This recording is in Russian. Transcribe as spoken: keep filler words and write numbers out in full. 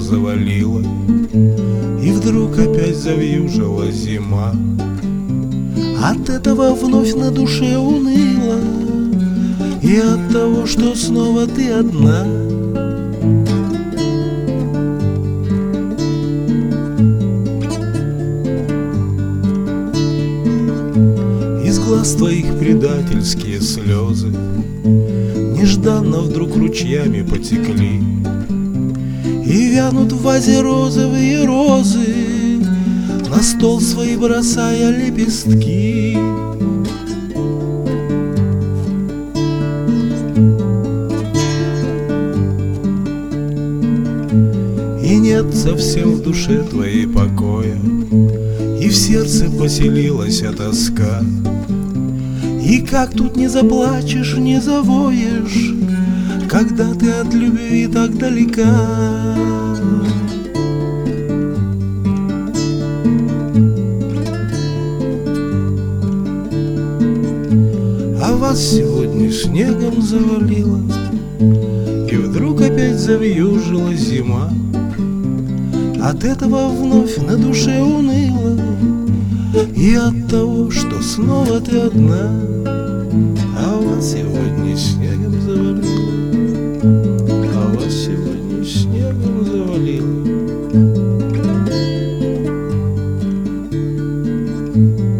завалило, и вдруг опять завьюжила зима. От этого вновь на душе уныло, и от того, что снова ты одна. Из глаз твоих предательские слезы нежданно вдруг ручьями потекли, и вянут в вазе розовые розы, на стол свои бросая лепестки. И нет совсем в душе твоей покоя, и в сердце поселилась тоска. И как тут не заплачешь, не завоешь, когда ты от любви так далека? А вас сегодня снегом завалило, и вдруг опять завьюжила зима. От этого вновь на душе уныло, и от того, что снова ты одна. А вас сегодня снегом завалило, а вас сегодня снегом завалило.